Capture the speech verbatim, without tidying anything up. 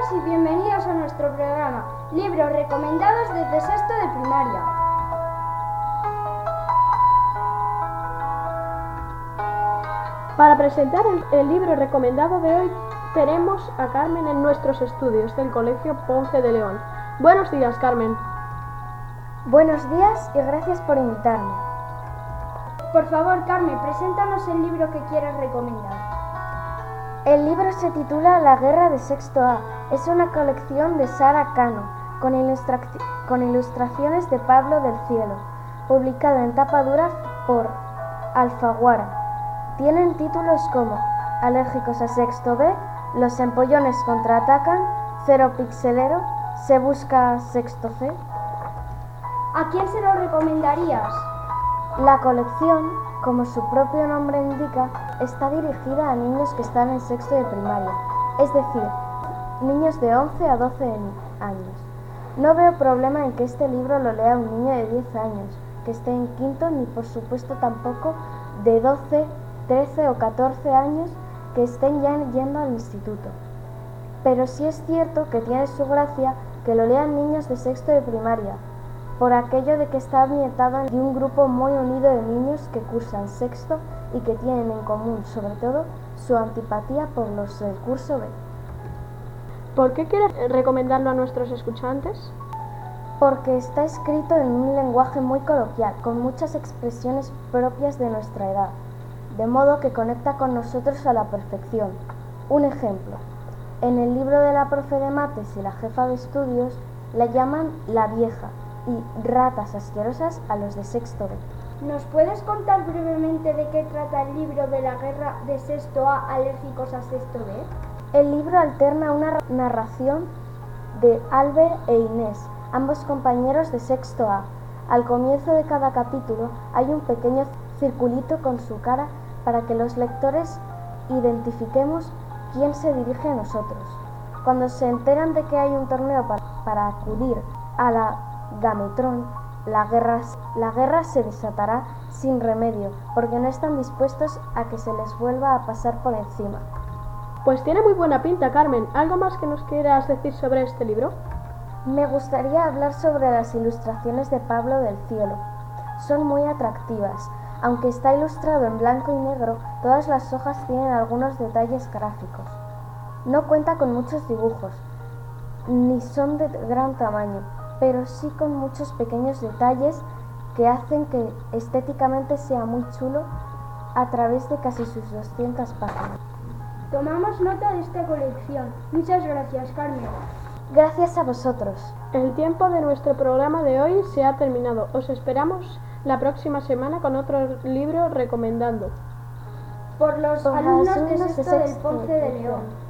Bienvenidas y bienvenidos a nuestro programa Libros recomendados desde sexto de primaria. Para presentar el, el libro recomendado de hoy tenemos a Carmen en nuestros estudios del Colegio Ponce de León. Buenos días, Carmen. Buenos días y gracias por invitarme. Por favor, Carmen, preséntanos el libro que quieres recomendar. El libro se titula La Guerra de Sexto A. Es una colección de Sara Cano, con, ilustra con ilustraciones de Pablo del Cielo, publicado en tapa dura por Alfaguara. Tienen títulos como Alérgicos a Sexto B, Los empollones contraatacan, Cero Pixelero, Se busca Sexto C. ¿A quién se lo recomendarías? La colección, como su propio nombre indica, está dirigida a niños que están en sexto de primaria, es decir, niños de once a doce años. No veo problema en que este libro lo lea un niño de diez años, que esté en quinto, ni por supuesto tampoco de doce, trece o catorce años que estén ya yendo al instituto. Pero sí es cierto que tiene su gracia que lo lean niños de sexto de primaria, por aquello de que está ambientado en un grupo muy unido de niños que cursan sexto y que tienen en común, sobre todo, su antipatía por los del curso B. ¿Por qué quieres recomendarlo a nuestros escuchantes? Porque está escrito en un lenguaje muy coloquial, con muchas expresiones propias de nuestra edad, de modo que conecta con nosotros a la perfección. Un ejemplo, en el libro de la profe de mates y la jefa de estudios la llaman la vieja, y ratas asquerosas a los de sexto B. ¿Nos puedes contar brevemente de qué trata el libro de la guerra de sexto A, Alérgicos a Sexto B? El libro alterna una narración de Albert e Inés, ambos compañeros de sexto A. Al comienzo de cada capítulo hay un pequeño circulito con su cara para que los lectores identifiquemos quién se dirige a nosotros. Cuando se enteran de que hay un torneo para, para acudir a la Gametrón, la guerra, la guerra se desatará sin remedio, porque no están dispuestos a que se les vuelva a pasar por encima. Pues tiene muy buena pinta, Carmen. ¿Algo más que nos quieras decir sobre este libro? Me gustaría hablar sobre las ilustraciones de Pablo del Cielo. Son muy atractivas. Aunque está ilustrado en blanco y negro, todas las hojas tienen algunos detalles gráficos. No cuenta con muchos dibujos, ni son de gran tamaño, pero sí con muchos pequeños detalles que hacen que estéticamente sea muy chulo a través de casi sus doscientas páginas. Tomamos nota de esta colección. Muchas gracias, Carmen. Gracias a vosotros. El tiempo de nuestro programa de hoy se ha terminado. Os esperamos la próxima semana con otro libro recomendando. Por los Por alumnos alumnos de de sexto del sexto Ponce de León.